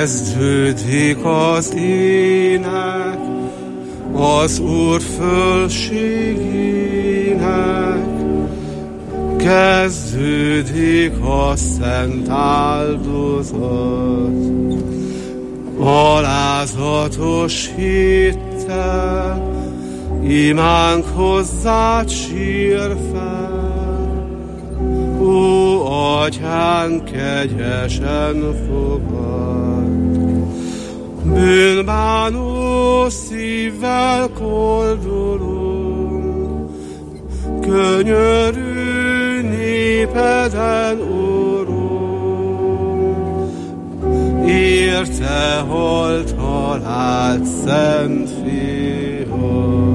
Kezdődik az ének az Úr fölségének, kezdődik a szent áldozat. Alázatos hittel imánk hozzád sír fel, ó, Atyánk, kegyesen fogad. Bűnbánó szívvel koldulunk, könyörű népeden, Urunk, érte halt halált szent fiad.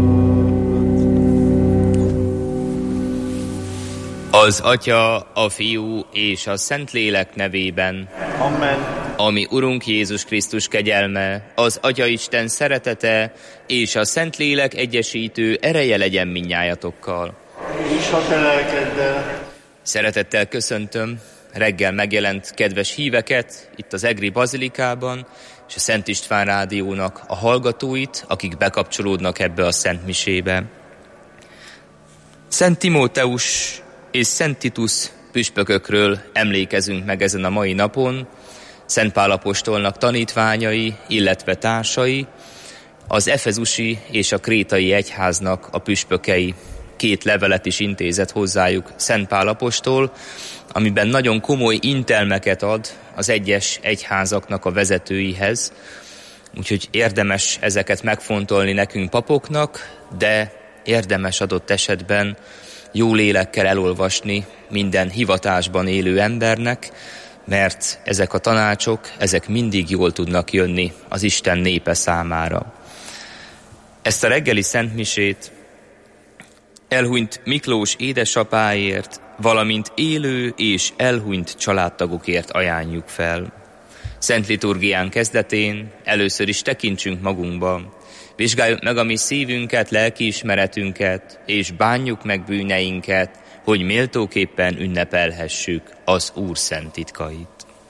Az Atya, a Fiú és a Szentlélek nevében. Amen. Ami Urunk Jézus Krisztus kegyelme, az Atyaisten szeretete és a Szentlélek egyesítő ereje legyen mindnyájatokkal. És a te lelkeddel. Szeretettel köszöntöm reggel megjelent kedves híveket itt az Egri Bazilikában, és a Szent István Rádiónak a hallgatóit, akik bekapcsolódnak ebbe a Szent Misébe. Szent Timóteus és Szent Titus püspökökről emlékezünk meg ezen a mai napon, Szent Pál apostolnak tanítványai, illetve társai, az efezusi és a krétai egyháznak a püspökei. 2 levelet is intézett hozzájuk Szent Pál apostol, amiben nagyon komoly intelmeket ad az egyes egyházaknak a vezetőihez, úgyhogy érdemes ezeket megfontolni nekünk papoknak, de érdemes adott esetben jó lélekkel elolvasni minden hivatásban élő embernek, mert ezek a tanácsok, ezek mindig jól tudnak jönni az Isten népe számára. Ezt a reggeli szentmisét elhunyt Miklós édesapáért, valamint élő és elhunyt családtagokért ajánljuk fel. Szent liturgián kezdetén először is tekintsünk magunkba, vizsgáljuk meg a mi szívünket, lelkiismeretünket, és bánjuk meg bűneinket, hogy méltóképpen ünnepelhessük az Úr szent titkait.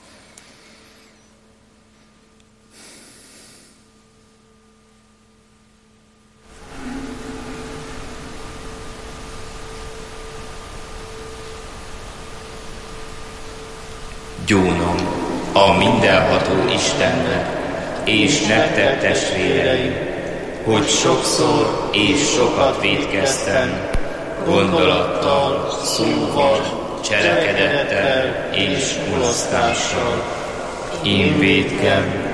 Gyónom a mindenható Istennek, és nektek testvéreim, hogy sokszor és sokat vétkeztem, gondolattal, szóval, cselekedettel és mulasztással. Én vétkem,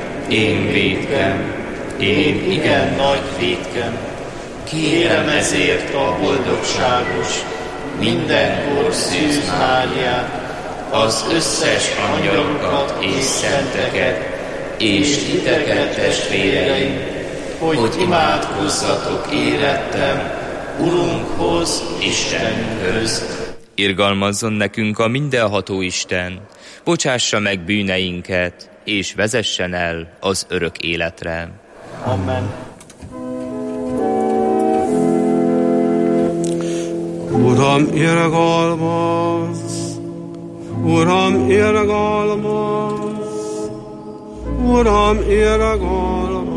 én igen nagy vétkem. Kérem ezért a boldogságos, mindenkor Szűz Máriát, az összes angyalokat és szenteket, és titeket, testvéreim, hogy imádkozzatok érettem Urunkhoz, Istenünkhöz. Irgalmazzon nekünk a mindenható Isten, bocsássa meg bűneinket, és vezessen el az örök életre. Amen. Uram, irgalmazz! Uram, irgalmazz! Uram, irgalmazz!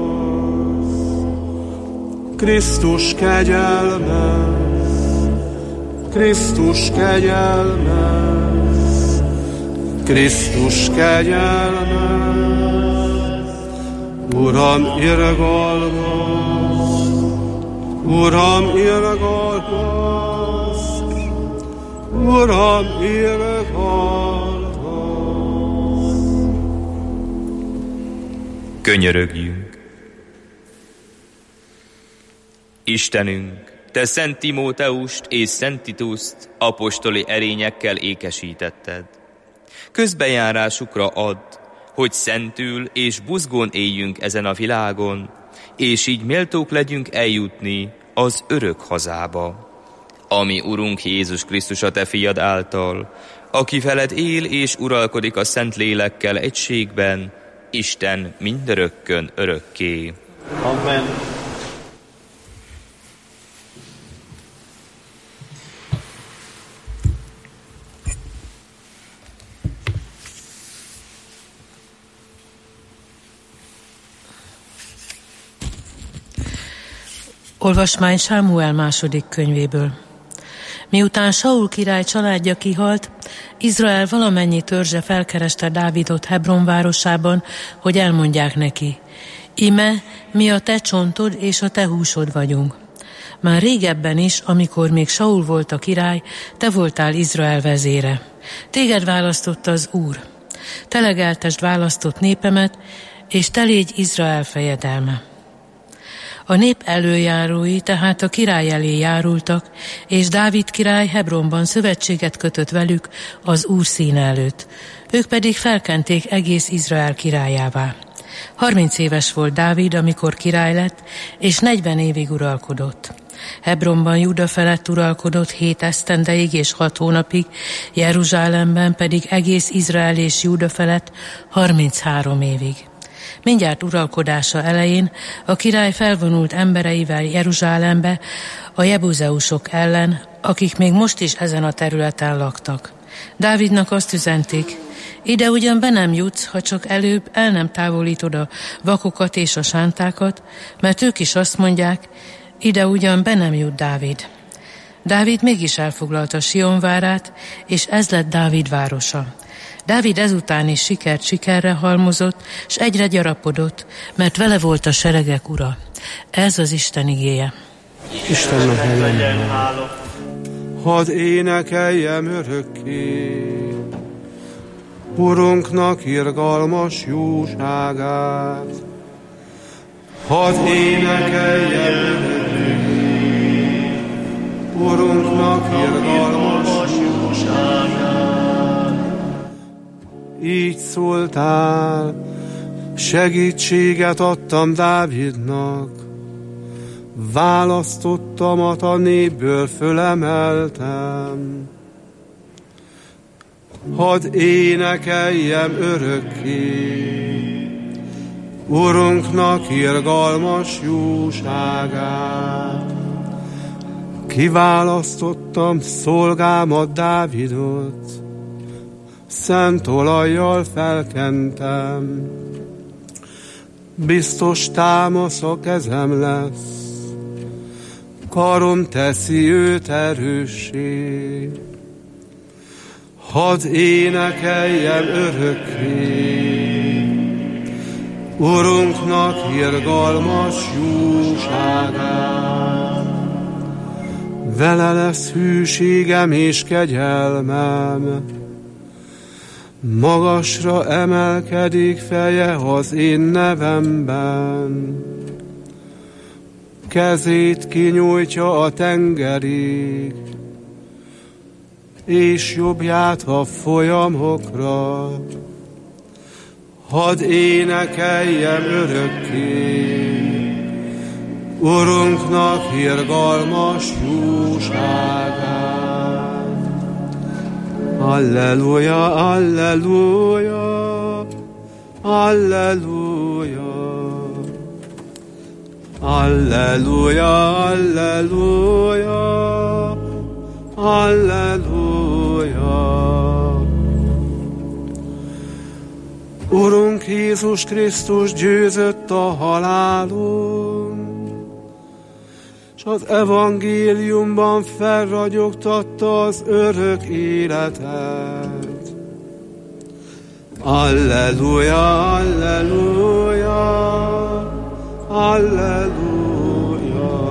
Krisztus kegyelmez! Krisztus kegyelmez! Krisztus kegyelmez! Uram, irgalmazz! Uram, irgalmazz! Uram, irgalmazz! Könyörögjünk! Istenünk, te Szent Timóteust és Szent Tituszt apostoli erényekkel ékesítetted. Közbenjárásukra add, hogy szentül és buzgón éljünk ezen a világon, és így méltók legyünk eljutni az örök hazába. Ami Urunk Jézus Krisztus a te fiad által, aki veled él és uralkodik a Szent Lélekkel egységben, Isten mindörökkön örökké. Amen. Olvasmány Sámuel második könyvéből. Miután Saul király családja kihalt, Izrael valamennyi törzse felkereste Dávidot Hebron városában, hogy elmondják neki: íme, mi a te csontod és a te húsod vagyunk. Már régebben is, amikor még Saul volt a király, te voltál Izrael vezére. Téged választott az Úr. Te legeltesd választott népemet, és te légy Izrael fejedelme. A nép előjárói tehát a király elé járultak, és Dávid király Hebronban szövetséget kötött velük az Úr színe előtt. Ők pedig felkenték egész Izrael királyává. 30 éves volt Dávid, amikor király lett, és 40 évig uralkodott. Hebronban Júda felett uralkodott 7 esztendeig és 6 hónapig, Jeruzsálemben pedig egész Izrael és Júda felett 33 évig. Mindjárt uralkodása elején a király felvonult embereivel Jeruzsálembe a jebuzeusok ellen, akik még most is ezen a területen laktak. Dávidnak azt üzenték: ide ugyan be nem jutsz, ha csak előbb el nem távolítod a vakokat és a sántákat, mert ők is azt mondják: ide ugyan be nem jut Dávid. Dávid mégis elfoglalta Sion várát, és ez lett Dávid városa. Dávid ezután is sikert sikerre halmozott, s egyre gyarapodott, mert vele volt a seregek ura. Ez az Isten igéje. Istennek legyen hála. Hadd énekeljem örökké Urunknak irgalmas jóságát. Hadd énekeljem örökké Urunknak irgalmas jóságát. Így szóltál, segítséget adtam Dávidnak, választottamat a népből fölemeltem. Hadd énekeljem örökké Urunknak irgalmas jóságát. Kiválasztottam szolgámat Dávidot, szent olajjal felkentem. Biztos támasz a kezem lesz, karom teszi őt erőssé. Hadd énekeljem örökké Urunknak irgalmas jóságát. Vele lesz hűségem és kegyelmem, magasra emelkedik feje az én nevemben. Kezét kinyújtja a tengerig, és jobbját a folyamokra. Hadd énekeljem örökké Urunknak irgalmas jóságát. Alleluja, alleluja, alleluja, alleluja, alleluja, alleluja. Urunk Jézus Krisztus győzött a halálon, s az evangéliumban felragyogtatta az örök életet. Alleluja, alleluja, alleluja.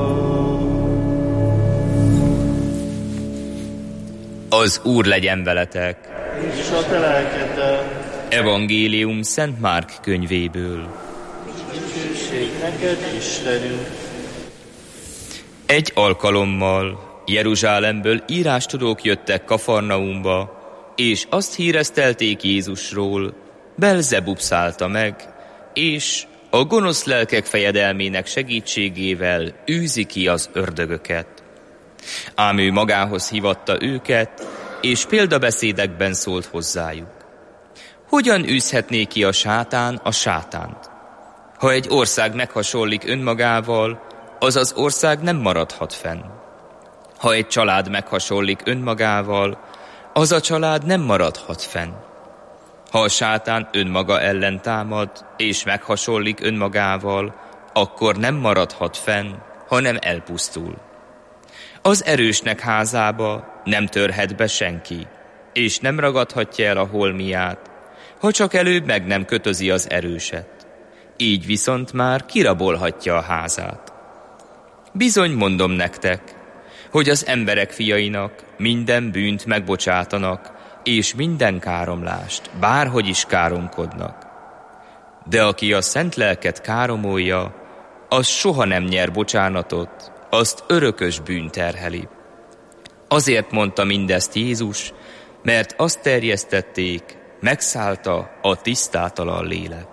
Az Úr legyen veletek. És a te lelkeddel. Evangélium Szent Márk könyvéből. Dicsőség neked, Istenünk. Egy alkalommal Jeruzsálemből írástudók jöttek Kafarnaumba, és azt híresztelték Jézusról: Belzebub szállta meg, és a gonosz lelkek fejedelmének segítségével űzi ki az ördögöket. Ám ő magához hívatta őket, és példabeszédekben szólt hozzájuk. Hogyan űzhetné ki a sátán a sátánt? Ha egy ország meghasonlik önmagával, az az ország nem maradhat fenn. Ha egy család meghasonlik önmagával, az a család nem maradhat fenn. Ha a sátán önmaga ellen támad, és meghasonlik önmagával, akkor nem maradhat fenn, hanem elpusztul. Az erősnek házába nem törhet be senki, és nem ragadhatja el a holmiát, ha csak előbb meg nem kötözi az erőset. Így viszont már kirabolhatja a házát. Bizony mondom nektek, hogy az emberek fiainak minden bűnt megbocsátanak, és minden káromlást, bárhogy is káromkodnak. De aki a szent lelket káromolja, az soha nem nyer bocsánatot, azt örökös bűn terheli. Azért mondta mindezt Jézus, mert azt terjesztették, megszállta a tisztátalan lélek.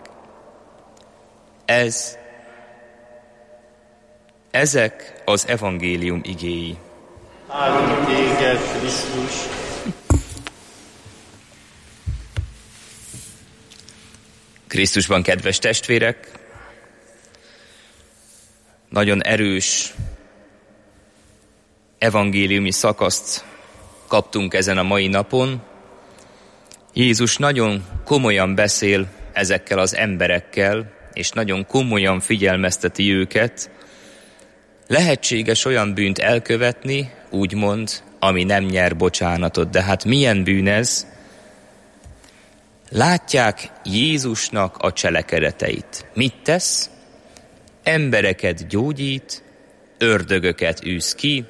Ezek az evangélium igéi. Áldunk téged, Krisztus! Krisztusban, kedves testvérek, nagyon erős evangéliumi szakaszt kaptunk ezen a mai napon. Jézus nagyon komolyan beszél ezekkel az emberekkel, és nagyon komolyan figyelmezteti őket. Lehetséges olyan bűnt elkövetni, úgymond, ami nem nyer bocsánatot. De hát milyen bűn ez? Látják Jézusnak a cselekedeteit. Mit tesz? Embereket gyógyít, ördögöket űz ki,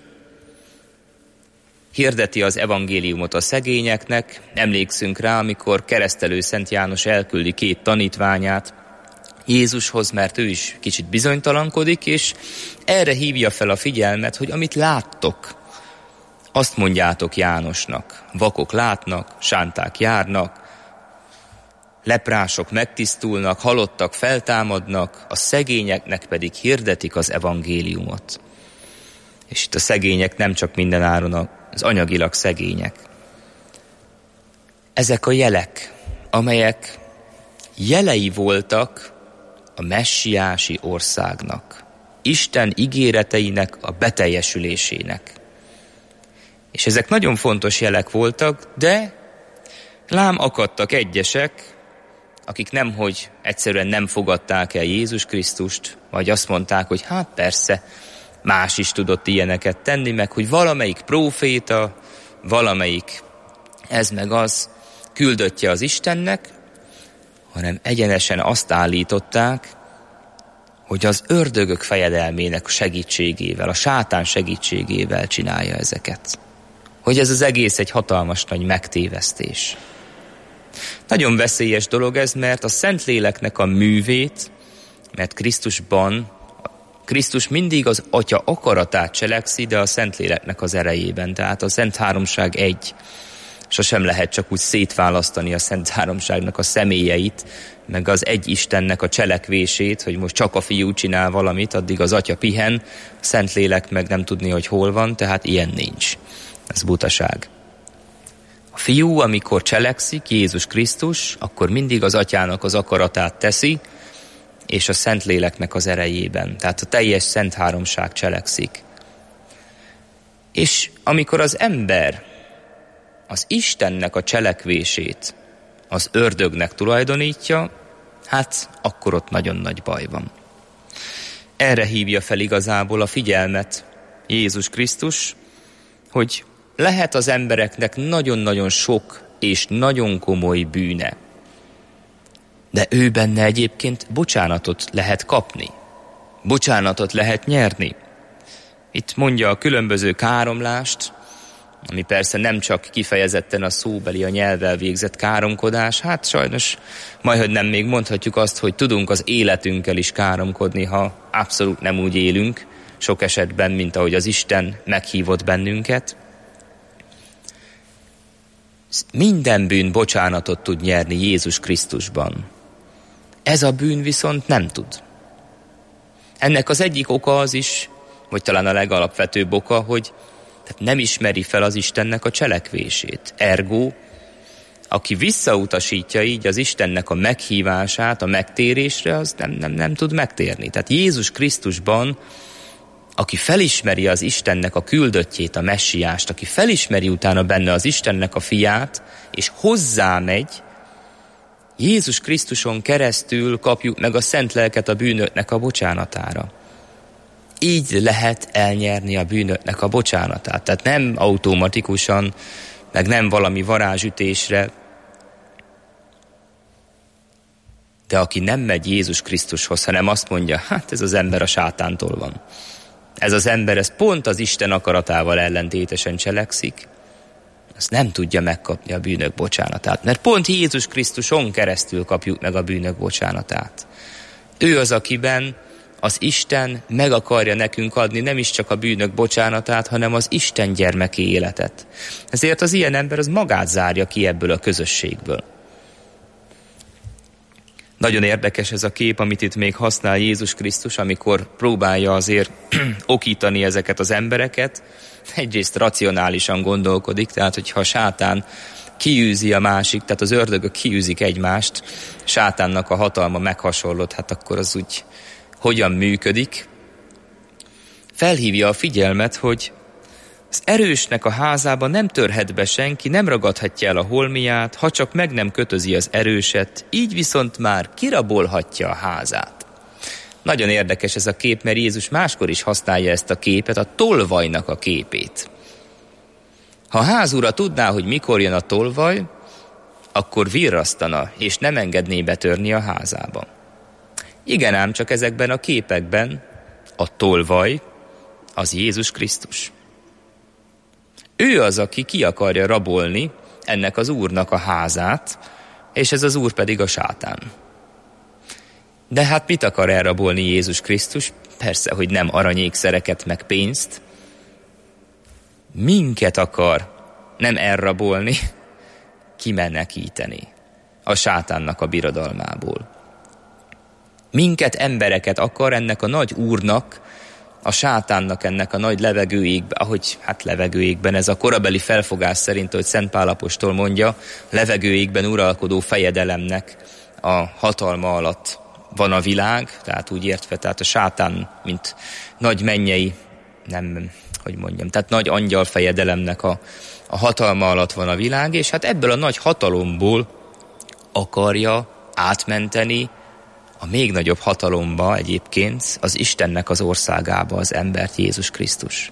hirdeti az evangéliumot a szegényeknek. Emlékszünk rá, amikor keresztelő Szent János elküldi 2 tanítványát Jézushoz, mert ő is kicsit bizonytalankodik, és erre hívja fel a figyelmet, hogy amit láttok, azt mondjátok Jánosnak. Vakok látnak, sánták járnak, leprások megtisztulnak, halottak feltámadnak, a szegényeknek pedig hirdetik az evangéliumot. És itt a szegények nem csak mindenáron az anyagilag szegények. Ezek a jelek, amelyek jelei voltak a messiási országnak, Isten ígéreteinek a beteljesülésének. És ezek nagyon fontos jelek voltak, de lám akadtak egyesek, akik nemhogy egyszerűen nem fogadták el Jézus Krisztust, vagy azt mondták, hogy hát persze, más is tudott ilyeneket tenni, meg hogy valamelyik próféta, valamelyik ez meg az küldöttje az Istennek, hanem egyenesen azt állították, hogy az ördögök fejedelmének segítségével, a sátán segítségével csinálja ezeket. Hogy ez az egész egy hatalmas nagy megtévesztés. Nagyon veszélyes dolog ez, mert a Szentléleknek a művét, mert Krisztus mindig az Atya akaratát cselekszi, de a Szentléleknek az erejében. Tehát a Szent Háromság egy. Sosem lehet csak úgy szétválasztani a Szent Háromságnak a személyeit, meg az egy Istennek a cselekvését, hogy most csak a Fiú csinál valamit, addig az Atya pihen, a Szentlélek meg nem tudni, hogy hol van, tehát ilyen nincs. Ez butaság. A Fiú, amikor cselekszik, Jézus Krisztus, akkor mindig az Atyának az akaratát teszi, és a Szentléleknek az erejében. Tehát a teljes Szent Háromság cselekszik. És amikor az ember az Istennek a cselekvését az ördögnek tulajdonítja, hát akkor ott nagyon nagy baj van. Erre hívja fel igazából a figyelmet Jézus Krisztus, hogy lehet az embereknek nagyon-nagyon sok és nagyon komoly bűne, de ő benne egyébként bocsánatot lehet kapni, bocsánatot lehet nyerni. Itt mondja a különböző káromlást, ami persze nem csak kifejezetten a szóbeli, a nyelvvel végzett káromkodás, hát sajnos majdhogy nem még mondhatjuk azt, hogy tudunk az életünkkel is káromkodni, ha abszolút nem úgy élünk, sok esetben, mint ahogy az Isten meghívott bennünket. Minden bűn bocsánatot tud nyerni Jézus Krisztusban. Ez a bűn viszont nem tud. Ennek az egyik oka az is, vagy talán a legalapvetőbb oka, hogy tehát nem ismeri fel az Istennek a cselekvését. Ergo, aki visszautasítja így az Istennek a meghívását, a megtérésre, az nem tud megtérni. Tehát Jézus Krisztusban, aki felismeri az Istennek a küldöttjét, a messiást, aki felismeri utána benne az Istennek a fiát, és hozzámegy, Jézus Krisztuson keresztül kapjuk meg a szent lelket a bűnöknek a bocsánatára. így lehet elnyerni a bűnöknek a bocsánatát. Tehát nem automatikusan, meg nem valami varázsütésre, de aki nem megy Jézus Krisztushoz, hanem azt mondja, hát ez az ember a sátántól van. Ez az ember, ez pont az Isten akaratával ellentétesen cselekszik, az nem tudja megkapni a bűnök bocsánatát. Mert pont Jézus Krisztuson keresztül kapjuk meg a bűnök bocsánatát. Ő az, akiben az Isten meg akarja nekünk adni nem is csak a bűnök bocsánatát, hanem az Isten gyermeki életet. Ezért az ilyen ember az magát zárja ki ebből a közösségből. Nagyon érdekes ez a kép, amit itt még használ Jézus Krisztus, amikor próbálja azért okítani ezeket az embereket. Egyrészt racionálisan gondolkodik, tehát hogyha a sátán kiűzi a másik, tehát az ördögök kiűzik egymást, sátánnak a hatalma meghasonlott, hát akkor az úgy hogyan működik. Felhívja a figyelmet, hogy az erősnek a házába nem törhet be senki, nem ragadhatja el a holmiát, ha csak meg nem kötözi az erőset, így viszont már kirabolhatja a házát. Nagyon érdekes ez a kép, mert Jézus máskor is használja ezt a képet, a tolvajnak a képét. Ha a házura tudná, hogy mikor jön a tolvaj, akkor virrasztana, és nem engedné betörni a házába. Igen ám, csak ezekben a képekben a tolvaj az Jézus Krisztus. Ő az, aki ki akarja rabolni ennek az úrnak a házát, és ez az úr pedig a sátán. De hát mit akar elrabolni Jézus Krisztus? Persze, hogy nem aranyékszereket meg pénzt. Minket akar nem elrabolni, kimenekíteni a sátánnak a birodalmából. Minket, embereket akar ennek a nagy úrnak, a sátánnak ennek a nagy levegőjékben, ahogy hát levegőjékben, ez a korabeli felfogás szerint, hogy Szent Pál apostol mondja, levegőjékben uralkodó fejedelemnek a hatalma alatt van a világ, tehát úgy értve, tehát a sátán, mint nagy mennyei, tehát nagy angyal fejedelemnek a hatalma alatt van a világ, és hát ebből a nagy hatalomból akarja átmenteni a még nagyobb hatalomba egyébként az Istennek az országába az embert, Jézus Krisztus.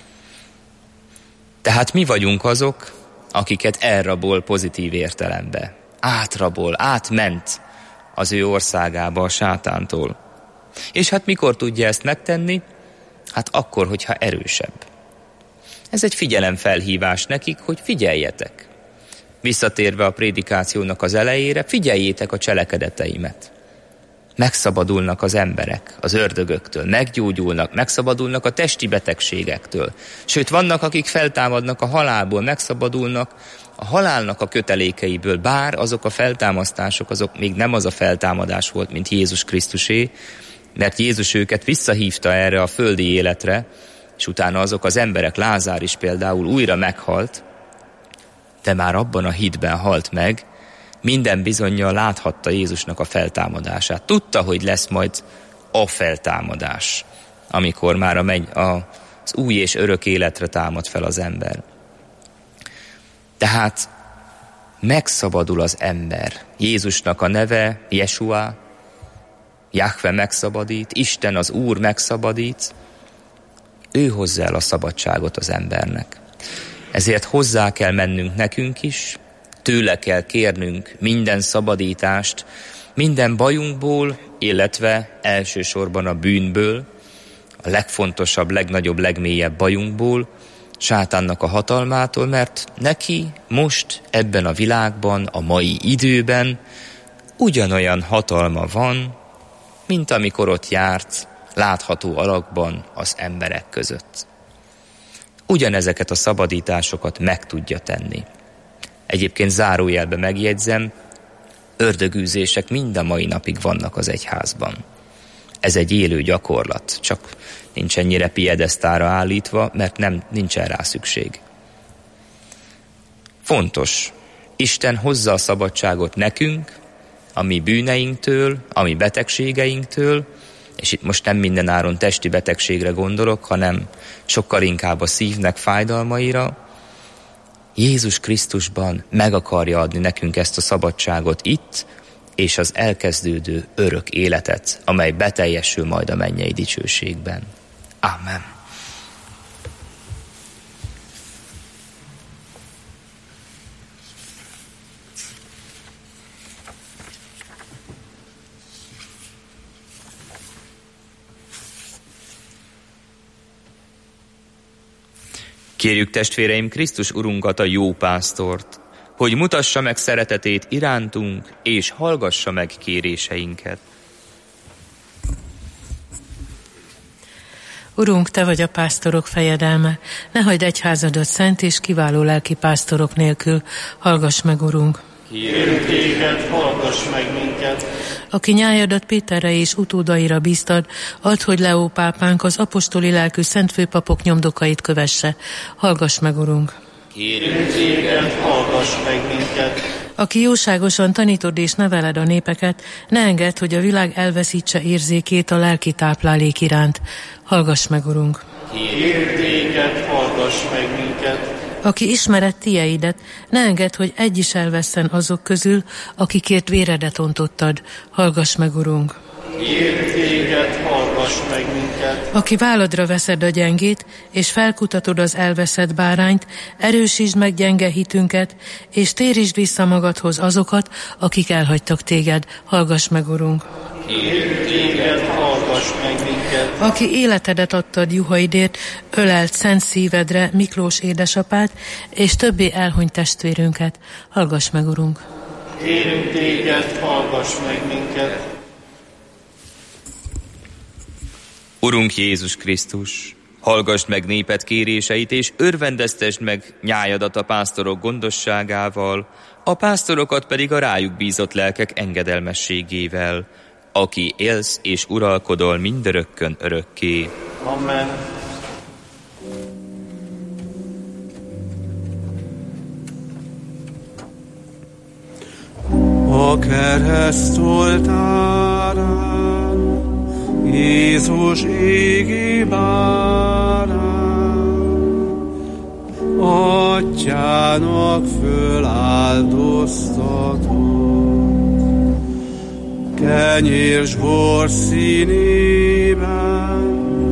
Tehát mi vagyunk azok, akiket elrabol pozitív értelembe. Átrabol, átment az ő országába a sátántól. És hát mikor tudja ezt megtenni? Hát akkor, hogyha erősebb. Ez egy figyelemfelhívás nekik, hogy figyeljetek. Visszatérve a prédikációnak az elejére, figyeljétek a cselekedeteimet. Megszabadulnak az emberek az ördögöktől, meggyógyulnak, megszabadulnak a testi betegségektől. Sőt, vannak, akik feltámadnak a halálból, megszabadulnak a halálnak a kötelékeiből, bár azok a feltámasztások, azok még nem az a feltámadás volt, mint Jézus Krisztusé, mert Jézus őket visszahívta erre a földi életre, és utána azok az emberek, Lázár is például újra meghalt, de már abban a hitben halt meg, minden bizonnyal láthatta Jézusnak a feltámadását. Tudta, hogy lesz majd a feltámadás, amikor már az új és örök életre támad fel az ember. Tehát megszabadul az ember. Jézusnak a neve Jesua, Jahve megszabadít, Isten az Úr megszabadít, ő hozza el a szabadságot az embernek. Ezért hozzá kell mennünk nekünk is, tőle kell kérnünk minden szabadítást, minden bajunkból, illetve elsősorban a bűnből, a legfontosabb, legnagyobb, legmélyebb bajunkból, sátánnak a hatalmától, mert neki most ebben a világban, a mai időben ugyanolyan hatalma van, mint amikor ott járt látható alakban az emberek között. Ugyanezeket a szabadításokat meg tudja tenni. Egyébként zárójelbe megjegyzem, ördögűzések mind a mai napig vannak az egyházban. Ez egy élő gyakorlat, csak nincs ennyire piedesztára állítva, mert nincsen rá szükség. Fontos, Isten hozza a szabadságot nekünk, a mi bűneinktől, a mi betegségeinktől, és itt most nem mindenáron testi betegségre gondolok, hanem sokkal inkább a szívnek fájdalmaira. Jézus Krisztusban meg akarja adni nekünk ezt a szabadságot itt, és az elkezdődő örök életet, amely beteljesül majd a mennyei dicsőségben. Amen. Kérjük testvéreim Krisztus Urunkat, a jó pásztort, hogy mutassa meg szeretetét irántunk, és hallgassa meg kéréseinket. Urunk, Te vagy a pásztorok fejedelme, ne hagyd egyházadat szent és kiváló lelki pásztorok nélkül. Hallgass meg, Urunk! Kérünk Téged, hallgass meg minket! Aki nyájadat Péterre és utódaira bíztad, add, hogy Leó pápánk az apostoli lelkű szent főpapok nyomdokait kövesse. Hallgass meg, Urunk! Kérünk Téged, hallgass meg minket! Aki jóságosan tanítod és neveled a népeket, ne engedd, hogy a világ elveszítse érzékét a lelki táplálék iránt. Hallgass meg, Urunk! Kérünk Téged, hallgass meg minket! Aki ismered tieidet, ne engedd, hogy egy is elvesszen azok közül, akikért véredet ontottad. Hallgass meg, Urunk! Kérünk Téged, hallgass meg minket! Aki válladra veszed a gyengét, és felkutatod az elveszett bárányt, erősítsd meg gyenge hitünket, és térítsd vissza magadhoz azokat, akik elhagytak téged. Hallgass meg, Urunk! Kérünk Téged, hallgass meg minket! Aki életedet adtad juhaidért, ölelt szent szívedre Miklós édesapát, és többé elhunyt testvérünket. Hallgass meg, Urunk! Kérünk Téged, hallgass meg minket! Urunk Jézus Krisztus, hallgassd meg néped kéréseit, és örvendeztesd meg nyájadat a pásztorok gondosságával, a pásztorokat pedig a rájuk bízott lelkek engedelmességével, aki élsz és uralkodol mindörökkön örökké. Amen. A kereszt oltárán Jézus égi bárán, Atyának föláldoztatott, kenyér s bor színében,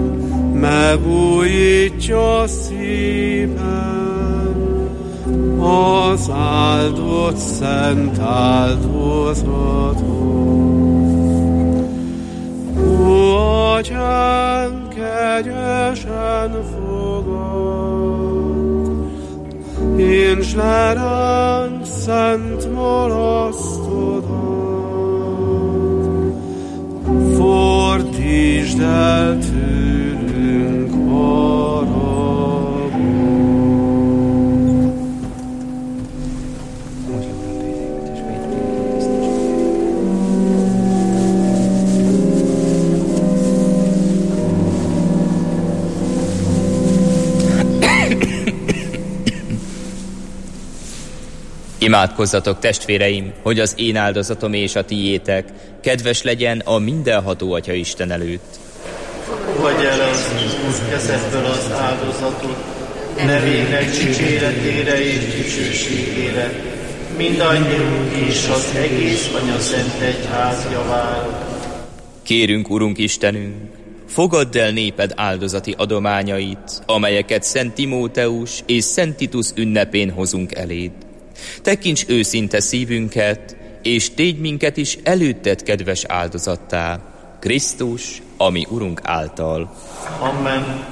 megújítja szíven az áldott szent áldozatot. Ó, Atyánk, kegyesen fogad, ints le ránk szent marasztodat, fordítsd el tőlünk haragot. Imádkozzatok, testvéreim, hogy az én áldozatom és a tiétek kedves legyen a mindenható Atya Isten előtt. Fogadj el az Úr kezedből az áldozatot, nevének dicséretére és dicsőségére, mindannyiunk és az egész Anyaszent Egyház javára. Kérünk, Urunk Istenünk, fogadd el néped áldozati adományait, amelyeket Szent Timóteus és Szent Titus ünnepén hozunk eléd. Tekints őszinte szívünket, és tégy minket is előtted kedves áldozattá, Krisztus, ami Urunk által. Amen.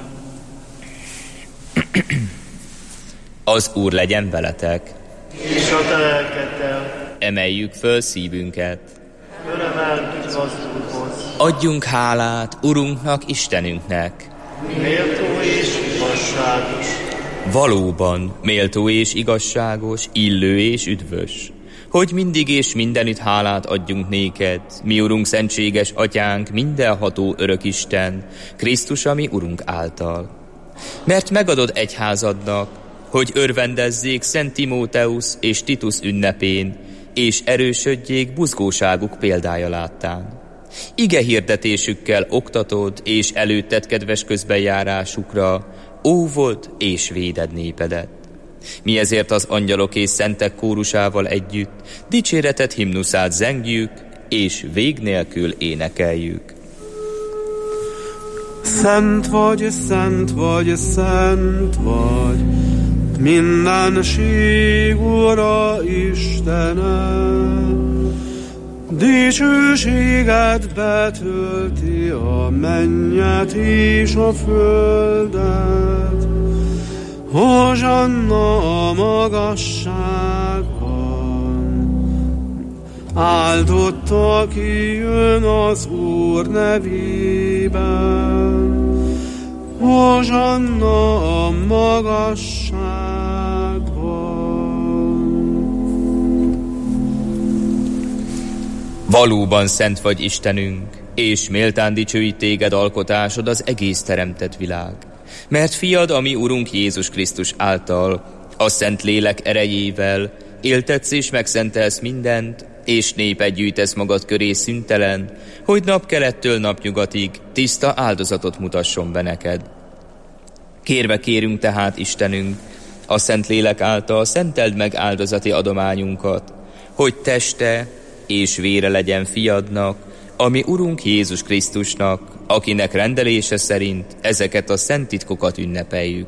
Az Úr legyen veletek. És a te lelkeddel. Emeljük föl szívünket. Fölemeltük az Úrhoz. Adjunk hálát Urunknak, Istenünknek. Méltó és igazságos. Valóban méltó és igazságos, illő és üdvös, hogy mindig és mindenütt hálát adjunk néked, mi Urunk szentséges Atyánk, mindenható örökisten, Krisztus, ami Urunk által. Mert megadod egyházadnak, hogy örvendezzék Szent Timóteus és Titus ünnepén, és erősödjék buzgóságuk példája láttán. Ige hirdetésükkel oktatod, és előtted kedves közbenjárásukra, óvod és véded népedet. Mi ezért az angyalok és szentek kórusával együtt dicséretet himnuszát zengjük, és vég nélkül énekeljük. Szent vagy, szent vagy, szent vagy, mindenség Ura Istened. Dicsőséget betölti a mennyet és a földet. Hozsanna a magasságban, áldott, aki jön az Úr nevében. Hozsanna a magasságban. Valóban szent vagy Istenünk, és méltán dicsőít téged alkotásod az egész teremtett világ. Mert fiad, a mi Urunk Jézus Krisztus által, a Szent Lélek erejével éltetsz és megszentelsz mindent, és népet gyűjtesz magad köré szüntelen, hogy napkelettől napnyugatig tiszta áldozatot mutasson be neked. Kérve kérünk tehát, Istenünk, a Szent Lélek által szenteld meg áldozati adományunkat, hogy teste és vére legyen fiadnak, ami Urunk Jézus Krisztusnak, akinek rendelése szerint ezeket a szent titkokat ünnepeljük.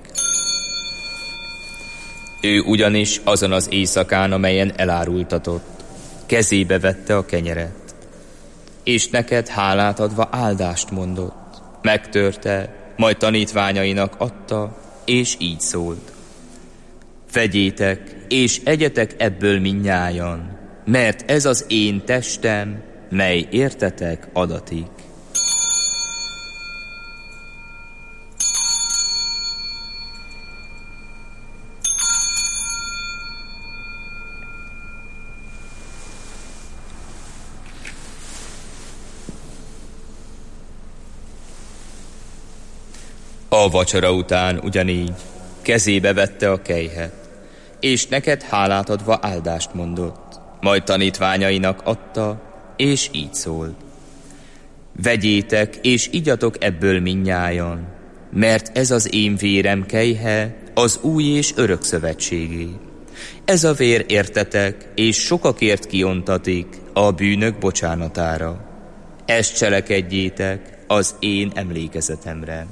Ő ugyanis azon az éjszakán, amelyen elárultatott, kezébe vette a kenyeret, és neked hálát adva áldást mondott, megtörte, majd tanítványainak adta, és így szólt: vegyétek, és egyetek ebből mindnyájan, mert ez az én testem, mely értetek adatik. A vacsora után ugyanígy kezébe vette a kelyhet, és neked hálát adva áldást mondott, majd tanítványainak adta, és így szólt: vegyétek, és igyatok ebből mindnyájan, mert ez az én vérem kelyhe, az új és örök szövetségé. Ez a vér értetek, és sokakért kiontatik a bűnök bocsánatára. Ezt cselekedjétek az én emlékezetemre.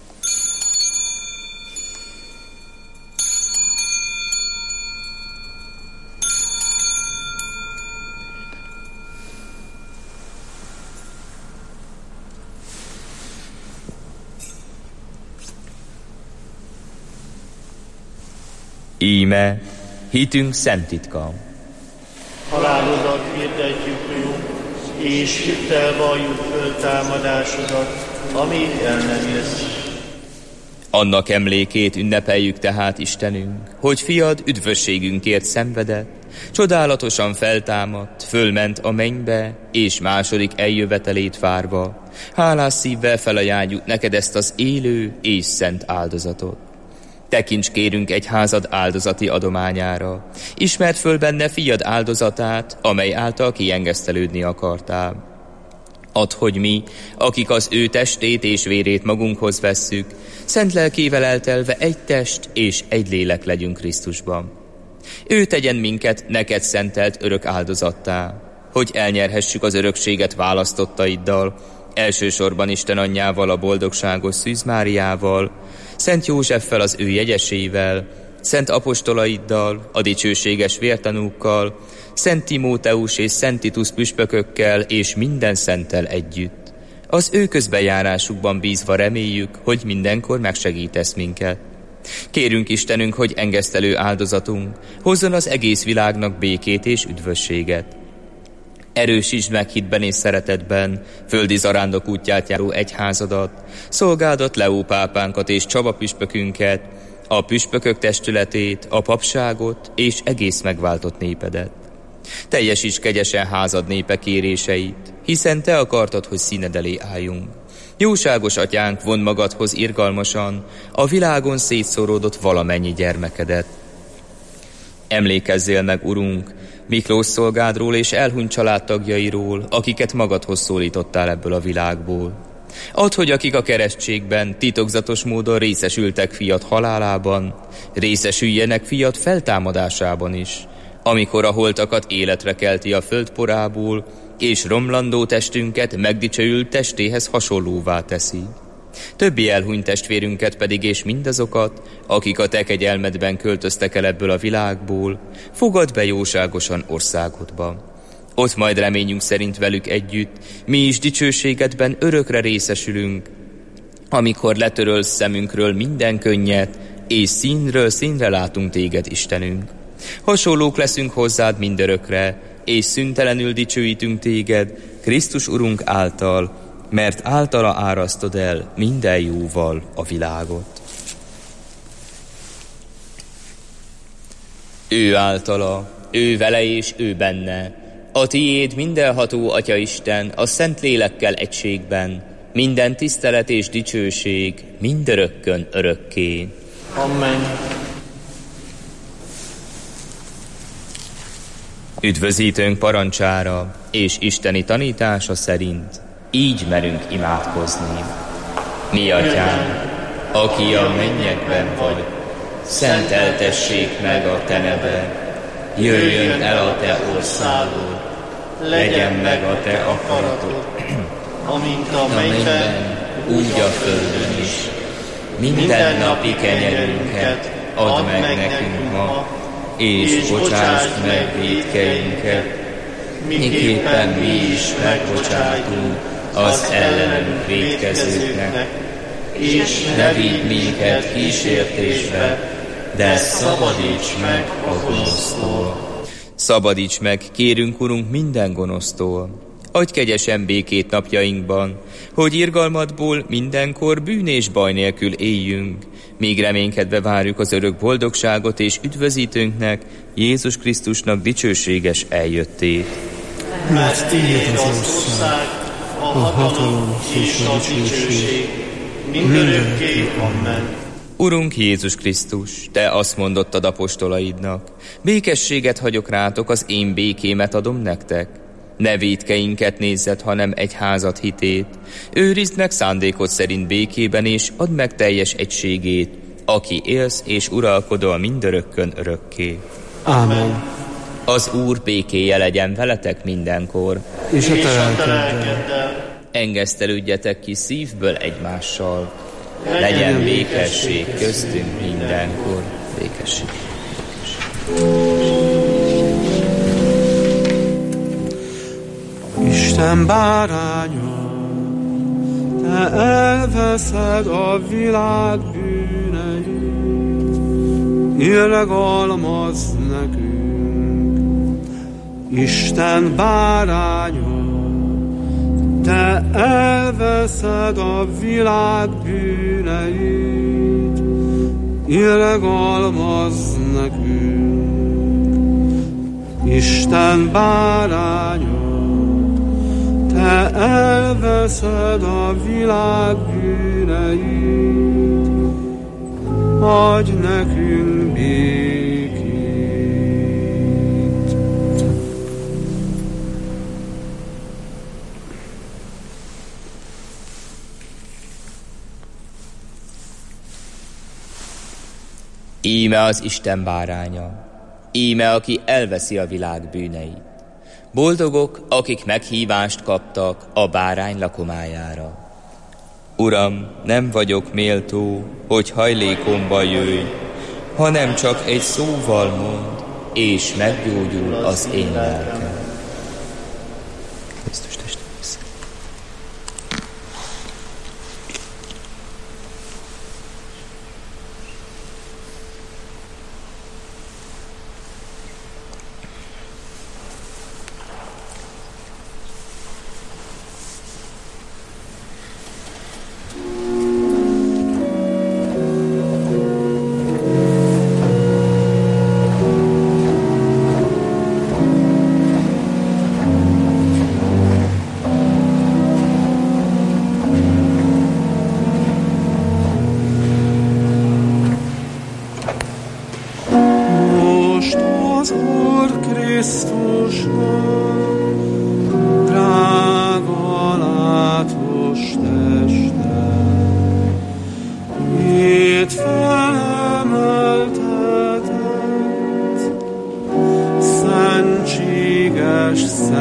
Íme hitünk szent titka. Halálodat hirdetjük, Urunk, és hittel valljuk föltámadásodat, amíg el nem jössz. Annak emlékét ünnepeljük tehát, Istenünk, hogy fiad üdvösségünkért szenvedett, csodálatosan feltámadt, fölment a mennybe, és második eljövetelét várva, hálás szívvel felajánljuk neked ezt az élő és szent áldozatot. Tekints kérünk egyházad áldozati adományára, ismerd föl benne fiad áldozatát, amely által kiengesztelődni akartál. Add, hogy mi, akik az ő testét és vérét magunkhoz vesszük, szent lelkével eltelve egy test és egy lélek legyünk Krisztusban. Ő tegyen minket neked szentelt örök áldozattá, hogy elnyerhessük az örökséget választottaiddal, elsősorban Isten anyjával, a boldogságos Szűz Máriával, Szent Józseffel az ő jegyesével, szent apostolaiddal, a dicsőséges vértanúkkal, Szent Timóteus és Szent Titus püspökökkel és minden szenttel együtt. Az ő közbejárásukban bízva reméljük, hogy mindenkor megsegítesz minket. Kérünk Istenünk, hogy engesztelő áldozatunk hozzon az egész világnak békét és üdvösséget. Erősítsd meg hitben és szeretetben földi zarándok útját járó egyházadat, szolgádat Leó pápánkat és Csaba püspökünket, a püspökök testületét, a papságot és egész megváltott népedet. Teljesíts kegyesen házad népe kéréseit, hiszen te akartad, hogy színed elé álljunk. Jóságos atyánk, vondd magadhoz irgalmasan a világon szétszóródott valamennyi gyermekedet. Emlékezzél meg, Urunk, Miklós szolgádról és elhunyt családtagjairól, akiket magadhoz szólítottál ebből a világból. Add, hogy akik a keresztségben titokzatos módon részesültek fiad halálában, részesüljenek fiad feltámadásában is, amikor a holtakat életre kelti a földporából, és romlandó testünket megdicsőült testéhez hasonlóvá teszi. Többi elhunyt testvérünket pedig és mindazokat, akik a te kegyelmedben költöztek el ebből a világból, fogadd be jóságosan országodba. Ott majd reményünk szerint velük együtt, mi is dicsőségedben örökre részesülünk, amikor letörölsz szemünkről minden könnyet, és színről színre látunk téged, Istenünk. Hasonlók leszünk hozzád mindörökre, és szüntelenül dicsőítünk téged, Krisztus Urunk által, mert általa árasztod el minden jóval a világot. Ő általa, ő vele és ő benne, a tiéd mindenható Atyaisten, a Szent Lélekkel egységben, minden tisztelet és dicsőség mindörökkön örökké. Amen. Üdvözítőnk parancsára és isteni tanítása szerint így merünk imádkozni. Mi Atyánk, aki a mennyekben vagy, szenteltessék meg a te neved, jöjjön el a te országod, legyen meg a te akaratod, amint a mennyben, úgy a földön is. Minden napi kenyerünket add meg nekünk ma, és bocsásd meg vétkeinket, miképpen mi is megbocsájtunk az ellenünk vétkezőknek, és ne vigy minket kísértésbe, de szabadíts meg a gonosztól. Szabadíts meg, kérünk, Urunk, minden gonosztól. Adj kegyesen békét napjainkban, hogy irgalmadból mindenkor bűn és baj nélkül éljünk, míg reménykedve várjuk az örök boldogságot és üdvözítőnknek, Jézus Krisztusnak dicsőséges eljöttét. Mert tiéd az ország, a hatalom és a dicsőség, mindörökké. Amen. Urunk Jézus Krisztus, te azt mondottad apostolaidnak, békességet hagyok rátok, az én békémet adom nektek. Ne vétkeinket nézzed, hanem egyházad hitét. Őrizd meg szándékod szerint békében, és add meg teljes egységét, aki élsz és uralkodol mindörökkön örökké. Amen. Az Úr békéje legyen veletek mindenkor. És a te lelkeddel. Engesztelődjetek ki szívből egymással. Legyen békesség köztünk mindenkor. Békesség. Isten báránya, te elveszed a világ bűneit, illegalmazz nekünk. Isten báránya, te elveszed a világ bűneit, illegalmazz nekünk. Isten báránya, te elveszed a világ bűneit, adj nekünk békét. Íme az Isten báránya, íme, aki elveszi a világ bűneit. Boldogok, akik meghívást kaptak a bárány lakomájára. Uram, nem vagyok méltó, hogy hajlékomba jöjj, hanem csak egy szóval mondd, és meggyógyul az én lelkem. Krisztus teste vissza.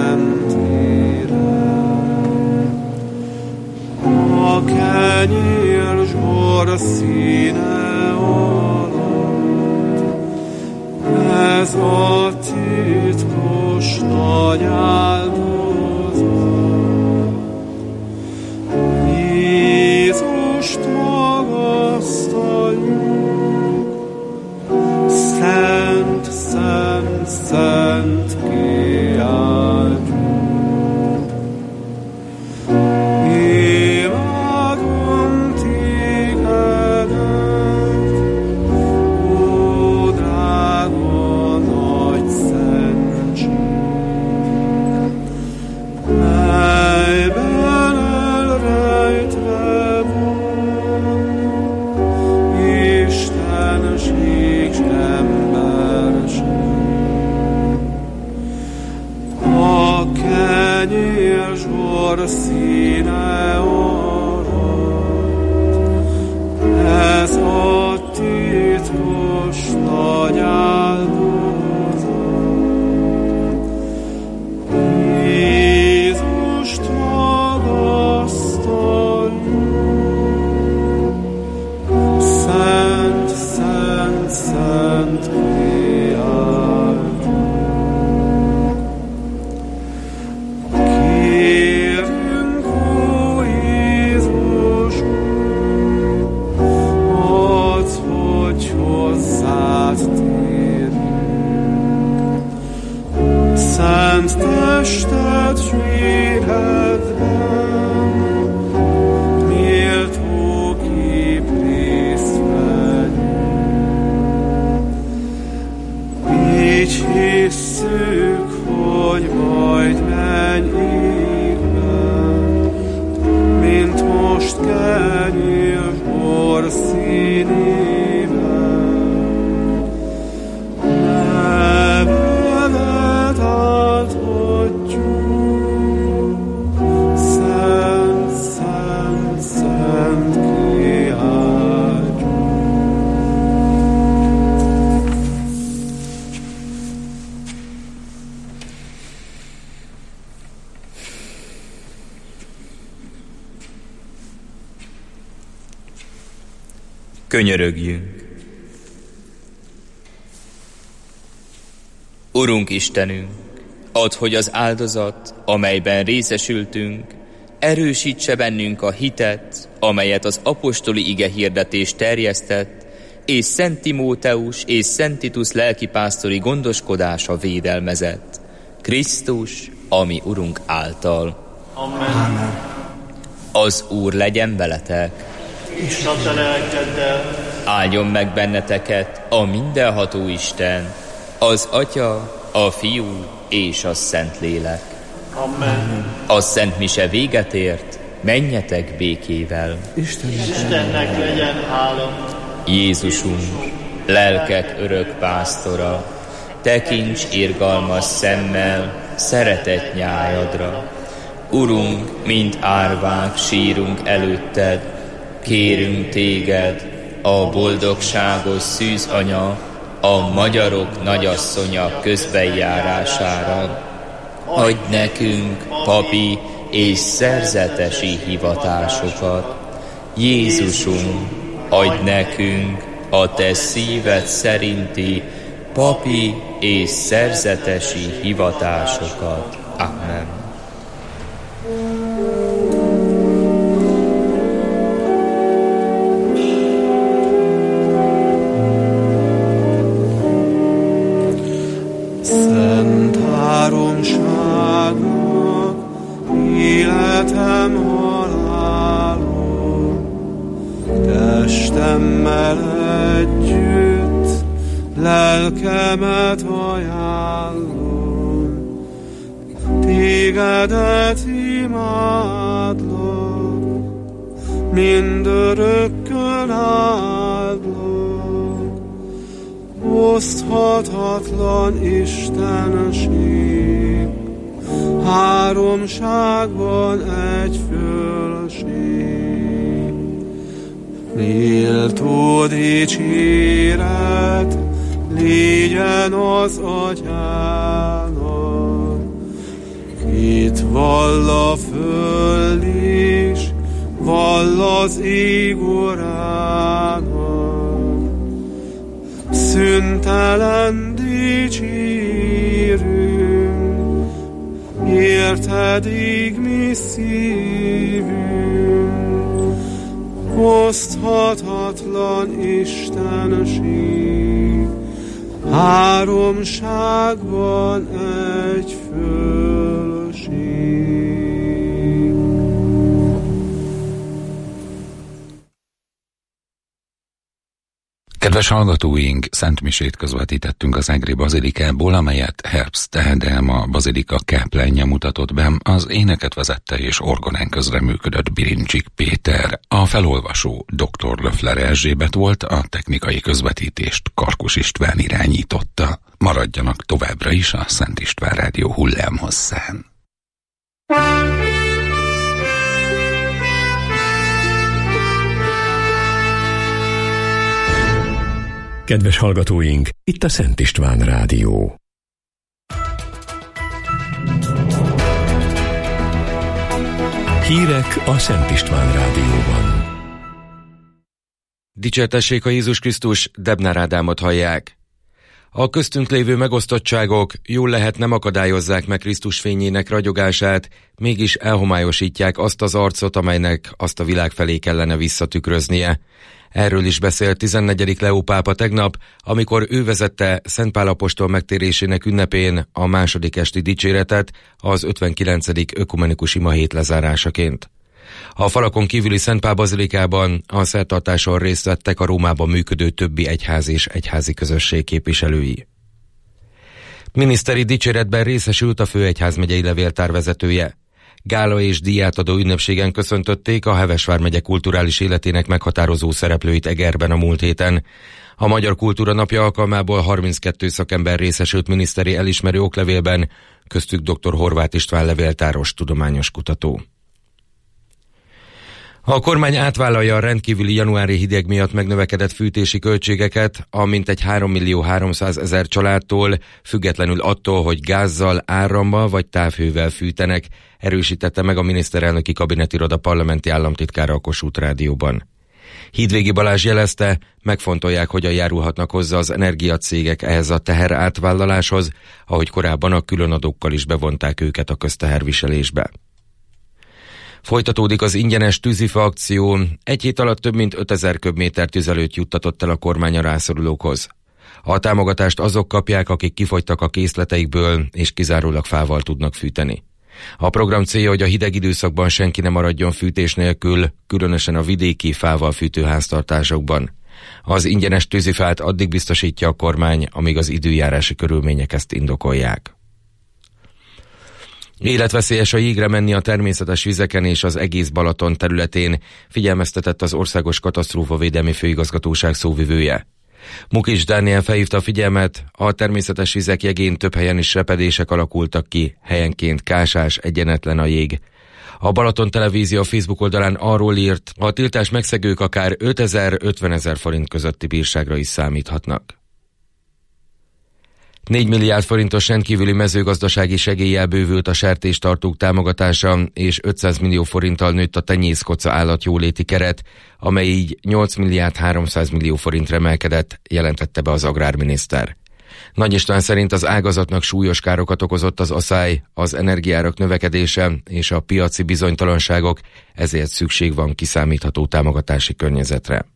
Szentére, a kenyér színe alatt. Ez a titkos nagy áldozat. Jézust magasztaljuk, szent, szent, szent kiáltjuk. Imádom tégedet, ó drága nagy szentség, melyben elrejtve van istenség s emberség. A kenyér zsor színe alatt, ez a titkos nagy áldozat. Jézust magasztaljuk, szent, szent, szent kiáltjuk. Kérjünk, ó Jézusunk, add, hogy hozzád térjünk. Szent tested s véredben, méltó kép részt vegyünk. Így hisszük, hogy majd mennységben, mint most kenyér zsor színében. Nevedet átadjuk, szent, szent, szent kiáltjuk. Könyörögjünk. Urunk Istenünk, add, hogy az áldozat, amelyben részesültünk, erősítse bennünk a hitet, amelyet az apostoli igehirdetés terjesztett, és Szent Timóteus és Szent Titus lelkipásztori gondoskodása védelmezett. Krisztus, ami Urunk által. Amen. Az Úr legyen veletek. És a te lelkeddel. Áldjon meg benneteket a mindenható Isten, az Atya, a Fiú és a Szentlélek. Amen. A Szent Mise véget ért, menjetek békével. Istennek legyen hála. Jézusunk, lelkek örök pásztora, tekints irgalmas szemmel szeretett nyájadra. Urunk, mint árvák sírunk előtted, kérünk téged, a boldogságos szűz anya, a magyarok nagyasszonya közbenjárására. Adj nekünk papi és szerzetesi hivatásokat. Jézusunk, adj nekünk a te szíved szerinti papi és szerzetesi hivatásokat. Amen. Szent háromságnak életem halálom, testemmel együtt lelkemet ajánlom. Tégedet imádlak, mindörökkön áldlak, oszthatatlan Istenség, háromságban egy fölség. Méltó dicséret légyen az Atyának, kit vall a föld is, vall az ég urának, szüntelen dicsérünk, érted ég mi szívünk, oszthatatlan Istenség, háromságban egy fölösség. Kedves hallgatóink, szentmisét közvetítettünk az Egri bazilikából, amelyet Herbst Tehedelma bazilika káplánja mutatott be, az éneket vezette és orgonán közreműködött Birincsik Péter. A felolvasó dr. Löffler Erzsébet volt, a technikai közvetítést Karkus István irányította. Maradjanak továbbra is a Szent István Rádió hullámhosszán. Kedves hallgatóink, itt a Szent István Rádió. Hírek a Szent István Rádióban. Dicsértessék a Jézus Krisztus, Debnár Ádámot hallják. A köztünk lévő megosztottságok jól lehet nem akadályozzák meg Krisztus fényének ragyogását, mégis elhomályosítják azt az arcot, amelynek azt a világ felé kellene visszatükröznie. Erről is beszélt 14. Leó pápa tegnap, amikor ő vezette Szent Pál apostol megtérésének ünnepén a második esti dicséretet az 59. ökumenikus imahét lezárásaként. A falakon kívüli Szent Pál bazilikában a szertartáson részt vettek a Rómában működő többi egyház és egyházi közösség képviselői. Miniszteri dicséretben részesült a főegyházmegyei levéltár vezetője. Gála és díjátadó ünnepségen köszöntötték a Heves vármegye kulturális életének meghatározó szereplőit Egerben a múlt héten. A Magyar Kultúra Napja alkalmából 32 szakember részesült miniszteri elismerő oklevélben, köztük dr. Horváth István levéltáros tudományos kutató. A kormány átvállalja a rendkívüli januári hideg miatt megnövekedett fűtési költségeket a mintegy 3.300.000 családtól, függetlenül attól, hogy gázzal, árammal vagy távhővel fűtenek, erősítette meg a miniszterelnöki kabinetiroda parlamenti államtitkára a Kossuth Rádióban. Hídvégi Balázs jelezte, megfontolják, hogyan járulhatnak hozzá az energiacégek ehhez a teher átvállaláshoz, ahogy korábban a különadókkal is bevonták őket a közteherviselésbe. Folytatódik az ingyenes tűzifa akció, egy hét alatt több mint 5000 köbméter tüzelőt juttatott el a kormány a rászorulókhoz. A támogatást azok kapják, akik kifogytak a készleteikből, és kizárólag fával tudnak fűteni. A program célja, hogy a hideg időszakban senki ne maradjon fűtés nélkül, különösen a vidéki fával fűtő háztartásokban. Az ingyenes tűzifát addig biztosítja a kormány, amíg az időjárási körülmények ezt indokolják. Életveszélyes a jégre menni a természetes vizeken és az egész Balaton területén, figyelmeztetett az Országos Katasztrófavédelmi Főigazgatóság szóvivője. Mukics Dániel felhívta a figyelmet, a természetes vizek jegén több helyen is repedések alakultak ki, helyenként kásás, egyenetlen a jég. A Balaton Televízió Facebook oldalán arról írt, a tiltás megszegők akár 5000-50 000 forint közötti bírságra is számíthatnak. 4 milliárd forintos rendkívüli mezőgazdasági segéllyel bővült a sertéstartók támogatása, és 500 millió forinttal nőtt a tenyészkoca állatjóléti keret, amely így 8 milliárd 300 millió forintra emelkedett, jelentette be az agrárminiszter. Nagy István szerint az ágazatnak súlyos károkat okozott az aszály, az energiárak növekedése és a piaci bizonytalanságok, ezért szükség van kiszámítható támogatási környezetre.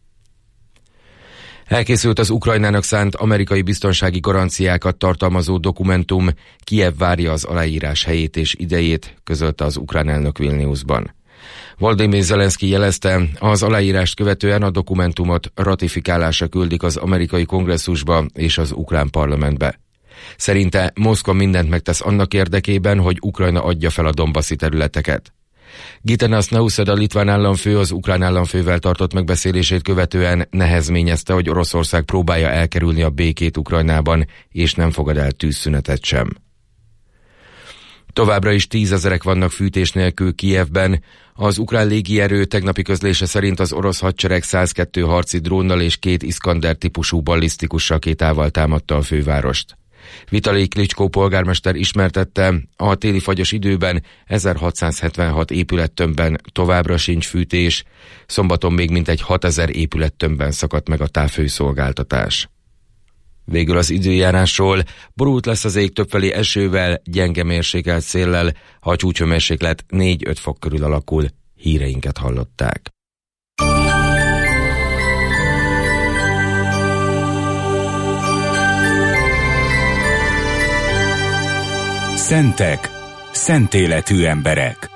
Elkészült az Ukrajnának szánt amerikai biztonsági garanciákat tartalmazó dokumentum, Kijev várja az aláírás helyét és idejét, közölte az ukrán elnök Vilniusban. Volodymyr Zelenszky jelezte, az aláírást követően a dokumentumot ratifikálásra küldik az amerikai kongresszusba és az ukrán parlamentbe. Szerinte Moszkva mindent megtesz annak érdekében, hogy Ukrajna adja fel a Donbassi területeket. Gitanas Nauseda litván államfő az ukrán államfővel tartott megbeszélését követően nehezményezte, hogy Oroszország próbálja elkerülni a békét Ukrajnában, és nem fogad el tűzszünetet sem. Továbbra is 10 000-ek vannak fűtés nélkül Kijevben. Az ukrán légierő tegnapi közlése szerint az orosz hadsereg 102 harci drónnal és 2 Iskander típusú ballisztikus rakétával támadta a fővárost. Vitalij Klicskó polgármester ismertette, a téli fagyos időben 1676 épülettömbben továbbra sincs fűtés, szombaton még mintegy 6000 épülettömbben szakadt meg a távfőszolgáltatás. Végül az időjárásról: borult lesz az ég többfelé esővel, gyenge mérsékelt széllel, a csúcshőmérséklet 4-5 fok körül alakul. Híreinket hallották. Szentek, szent életű emberek.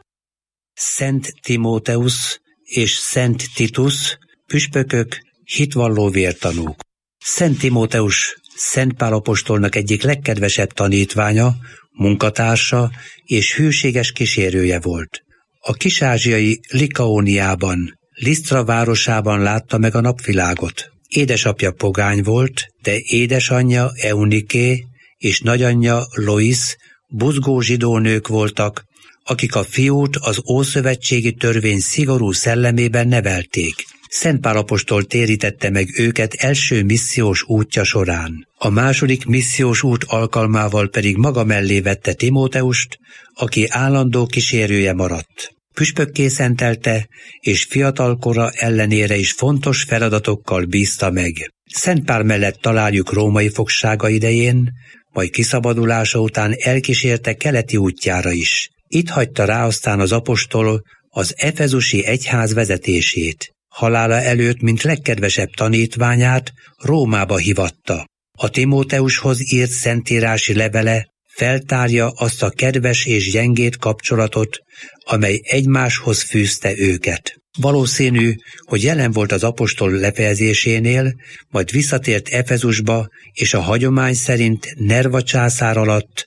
Szent Timóteusz és Szent Titus, püspökök, hitvalló vértanúk. Szent Timóteus Szent Pál apostolnak egyik legkedvesebb tanítványa, munkatársa és hűséges kísérője volt. A kis-ázsiai Likaóniában, Lisztra városában látta meg a napvilágot. Édesapja pogány volt, de édesanyja Euniké és nagyanyja Lois buzgó zsidó nők voltak, akik a fiút az ószövetségi törvény szigorú szellemében nevelték. Szent Pál apostol térítette meg őket első missziós útja során. A második missziós út alkalmával pedig maga mellé vette Timóteust, aki állandó kísérője maradt. Püspökké szentelte, és fiatalkora ellenére is fontos feladatokkal bízta meg. Szent Pál mellett találjuk római fogsága idején, majd kiszabadulása után elkísérte keleti útjára is. Itt hagyta rá aztán az apostol az efezusi egyház vezetését. Halála előtt, mint legkedvesebb tanítványát, Rómába hívatta. A Timóteushoz írt szentírási levele feltárja azt a kedves és gyengét kapcsolatot, amely egymáshoz fűzte őket. Valószínű, hogy jelen volt az apostol lefejezésénél, majd visszatért Efezusba, és a hagyomány szerint Nerva császár alatt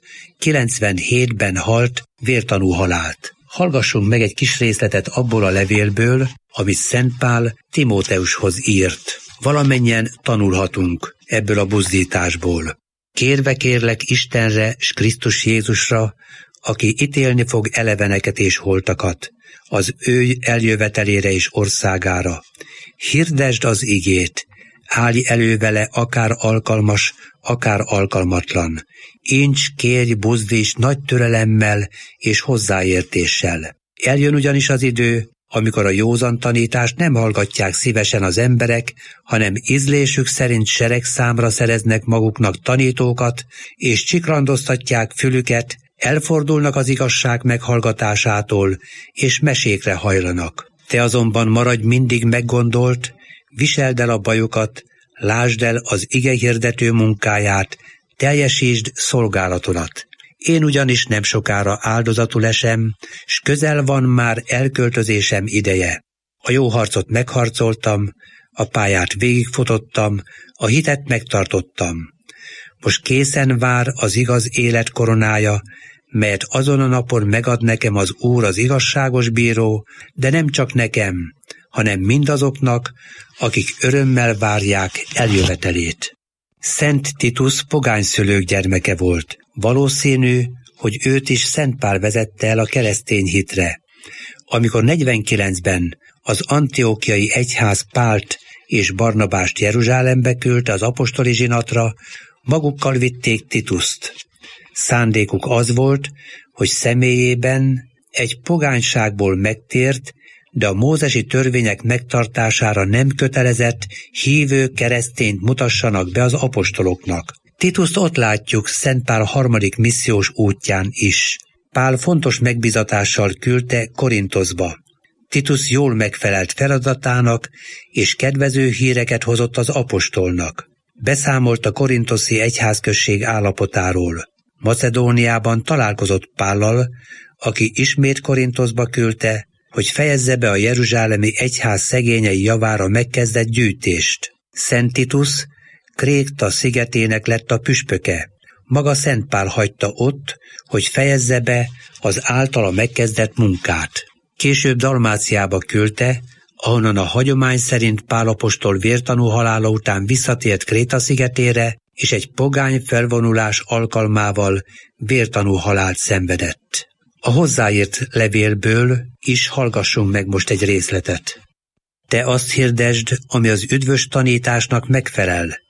97-ben halt vértanú halált. Hallgassunk meg egy kis részletet abból a levélből, amit Szent Pál Timóteushoz írt. Valamennyien tanulhatunk ebből a buzdításból. Kérve kérlek Istenre s Krisztus Jézusra, aki ítélni fog eleveneket és holtakat, az ő eljövetelére és országára. Hirdesd az igét, állj elő vele akár alkalmas, akár alkalmatlan. Incs, kérj, buzdíts nagy türelemmel és hozzáértéssel. Eljön ugyanis az idő, amikor a józan tanítást nem hallgatják szívesen az emberek, hanem ízlésük szerint seregszámra szereznek maguknak tanítókat, és csikrandoztatják fülüket, elfordulnak az igazság meghallgatásától, és mesékre hajlanak. Te azonban maradj mindig meggondolt, viseld el a bajokat, lásd el az igehirdető munkáját, teljesítsd szolgálatodat. Én ugyanis nem sokára áldozatul esem, s közel van már elköltözésem ideje. A jó harcot megharcoltam, a pályát végigfutottam, a hitet megtartottam. Most készen vár az igaz élet koronája, melyet azon a napon megad nekem az Úr, az igazságos bíró, de nem csak nekem, hanem mindazoknak, akik örömmel várják eljövetelét. Szent Titus pogányszülők gyermeke volt. Valószínű, hogy őt is Szent Pál vezette el a keresztény hitre. Amikor 49-ben az antiókiai egyház Pált és Barnabást Jeruzsálembe küldte az apostoli zsinatra, magukkal vitték Tituszt. Szándékuk az volt, hogy személyében egy pogányságból megtért, de a mózesi törvények megtartására nem kötelezett, hívő keresztényt mutassanak be az apostoloknak. Tituszt ott látjuk Szent Pál harmadik missziós útján is. Pál fontos megbízatással küldte Korinthoszba. Titus jól megfelelt feladatának, és kedvező híreket hozott az apostolnak. Beszámolt a korinthoszi egyházközség állapotáról. Macedóniában találkozott Pállal, aki ismét Korinthoszba küldte, hogy fejezze be a jeruzsálemi egyház szegényei javára megkezdett gyűjtést. Szent Titus Kréta szigetének lett a püspöke. Maga Szent Pál hagyta ott, hogy fejezze be az általa megkezdett munkát. Később Dalmáciába küldte, ahonnan a hagyomány szerint Pál apostol vértanú halála után visszatért Kréta szigetére, és egy pogány felvonulás alkalmával vértanú halált szenvedett. A hozzáírt levélből is hallgassunk meg most egy részletet. Te azt hirdesd, ami az üdvös tanításnak megfelel.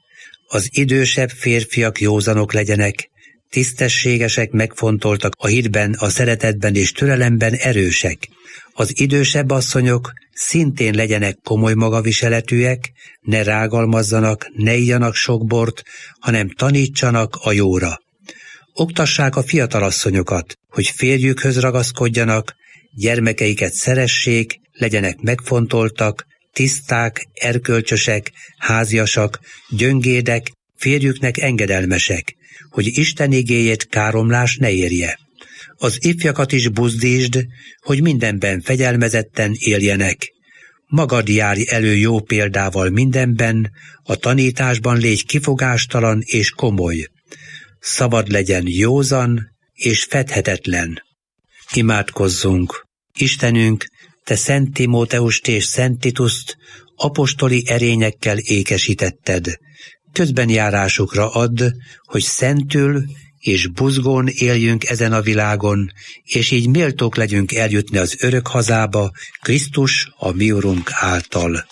Az idősebb férfiak józanok legyenek, tisztességesek, megfontoltak a hitben, a szeretetben és türelemben erősek. Az idősebb asszonyok szintén legyenek komoly magaviseletűek, ne rágalmazzanak, ne igyanak sok bort, hanem tanítsanak a jóra. Oktassák a fiatalasszonyokat, hogy férjükhöz ragaszkodjanak, gyermekeiket szeressék, legyenek megfontoltak, tiszták, erkölcsösek, háziasak, gyöngédek, férjüknek engedelmesek, hogy Isten igéjét káromlás ne érje. Az ifjakat is buzdítsd, hogy mindenben fegyelmezetten éljenek. Magad járj elő jó példával mindenben, a tanításban légy kifogástalan és komoly. Szabad legyen józan és fedhetetlen. Imádkozzunk! Istenünk, te Szent Timóteust és Szent Tituszt apostoli erényekkel ékesítetted. Közbenjárásukra add, hogy szentül és buzgón éljünk ezen a világon, és így méltók legyünk eljutni az örök hazába, Krisztus, a mi Urunk által.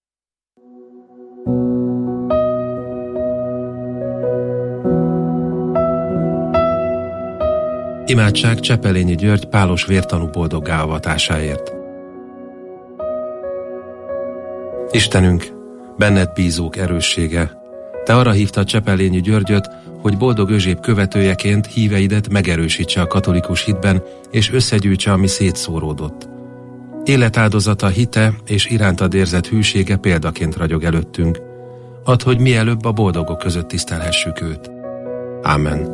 Imádság Csepelényi György pálos vértanú boldoggá avatásáért. Istenünk, benned bízók erőssége, te arra hívtad Csepelényi Györgyöt, hogy boldog Özséb követőjeként híveidet megerősítse a katolikus hitben, és összegyűjtse, ami szétszóródott. Életáldozata, hite és irántad érzett hűsége példaként ragyog előttünk. Add, hogy mielőbb a boldogok között tisztelhessük őt. Ámen.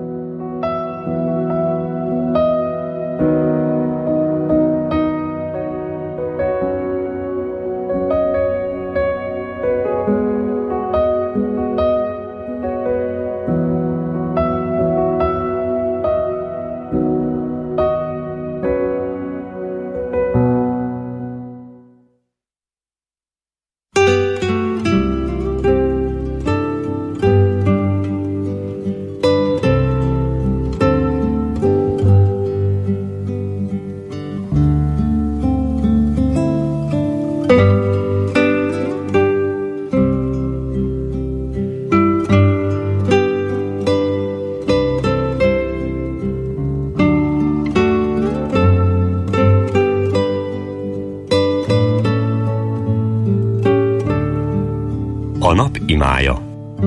A nap imája.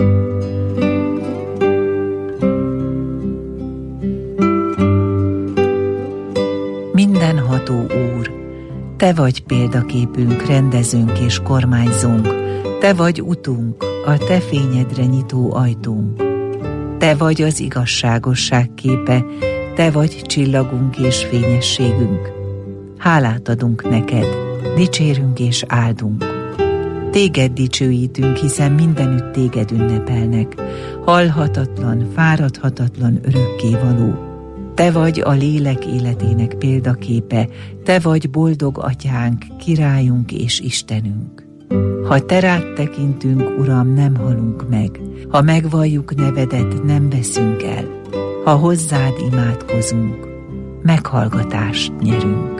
Mindenható Úr, te vagy példaképünk, rendezőnk és kormányzónk, te vagy utunk, a te fényedre nyitó ajtónk. Te vagy az igazságosság képe, te vagy csillagunk és fényességünk. Hálát adunk neked, dicsérünk és áldunk. Téged dicsőítünk, hiszen mindenütt téged ünnepelnek, halhatatlan, fáradhatatlan örökkévaló. Te vagy a lélek életének példaképe, te vagy boldog atyánk, királyunk és Istenünk. Ha te rád tekintünk, Uram, nem halunk meg, ha megvalljuk nevedet, nem veszünk el, ha hozzád imádkozunk, meghallgatást nyerünk.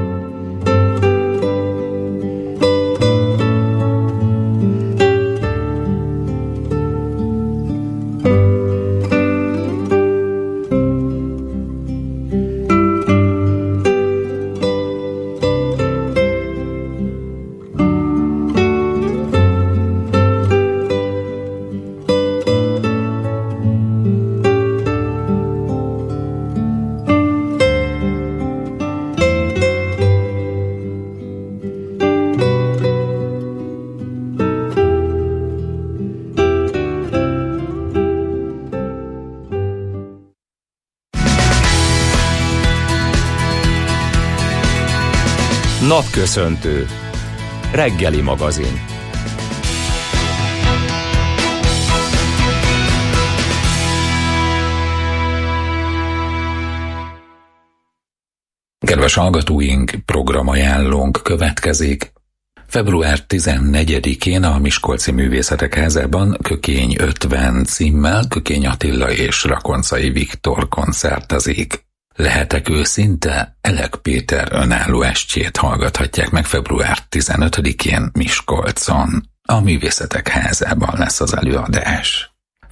Napköszöntő. Reggeli magazin. Kedves hallgatóink, programajánlónk következik. Február 14-én a Miskolci Művészetek Házában Kökény 50 címmel Kökény Attila és Rakoncai Viktor koncertezik. Lehetek őszinte, Elek Péter önálló estjét hallgathatják meg február 15-én Miskolcon. A Művészetek Házában lesz az előadás.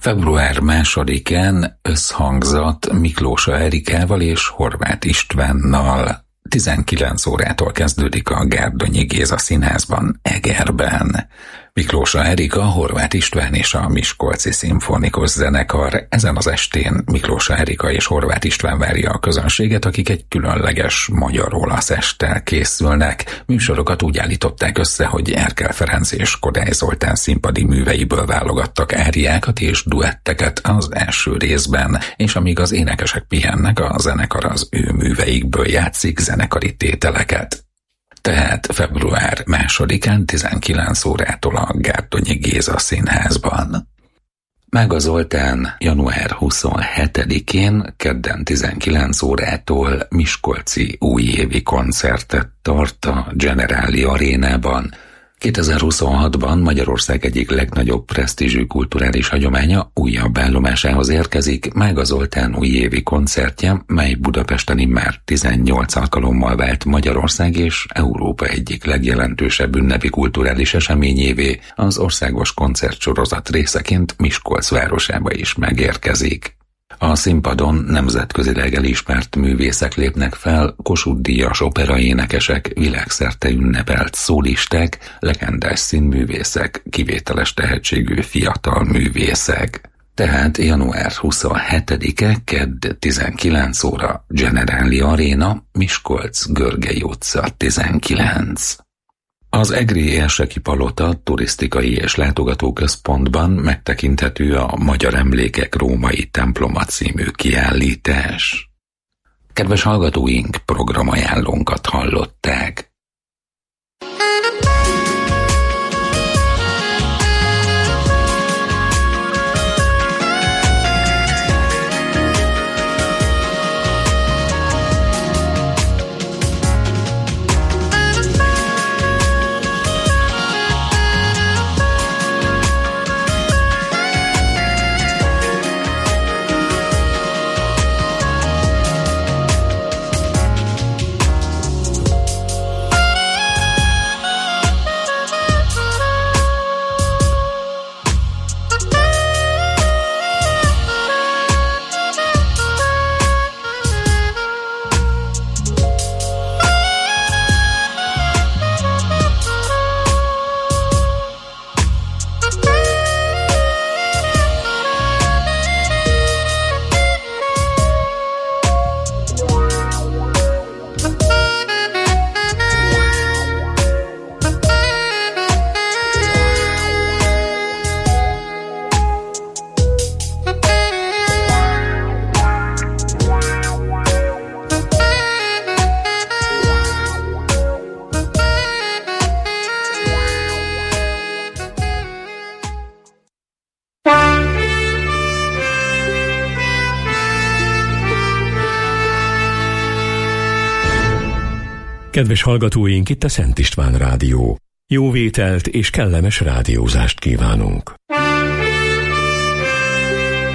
Február 2-án összhangzat Miklósa Erikával és Horváth Istvánnal. 19 órától kezdődik a Gárdonyi Géza Színházban, Egerben. Miklósa Erika, Horváth István és a Miskolci Szimfonikus Zenekar. Ezen az estén Miklósa Erika és Horváth István várja a közönséget, akik egy különleges magyar-olasz esttel készülnek. Műsorokat úgy állították össze, hogy Erkel Ferenc és Kodály Zoltán színpadi műveiből válogattak áriákat és duetteket az első részben, és amíg az énekesek pihennek, a zenekar az ő műveikből játszik zenekari tételeket. Tehát február 2-án 19 órától a Gárdonyi Géza Színházban. Mága Zoltán január 27-én, kedden 19 órától miskolci újévi koncertet tart a Generáli Arénában. 2026-ban Magyarország egyik legnagyobb presztízsű kulturális hagyománya újabb állomásához érkezik, Mága Zoltán újévi koncertje, mely Budapesten immár 18 alkalommal vált Magyarország és Európa egyik legjelentősebb ünnepi kulturális eseményévé, az országos koncertsorozat részeként Miskolc városába is megérkezik. A színpadon nemzetközileg elismert művészek lépnek fel, Kossuth-díjas operaénekesek, világszerte ünnepelt szólisták, legendás színművészek, kivételes tehetségű fiatal művészek. Tehát január 27-e, kedd 19 óra, Generáli Aréna, Miskolc, Görgei utca 19. Az egri érseki palota turisztikai és látogatóközpontban megtekinthető a Magyar Emlékek római temploma című kiállítás. Kedves hallgatóink, programajánlónkat hallották. Kedves hallgatóink, itt a Szent István Rádió. Jó vételt és kellemes rádiózást kívánunk.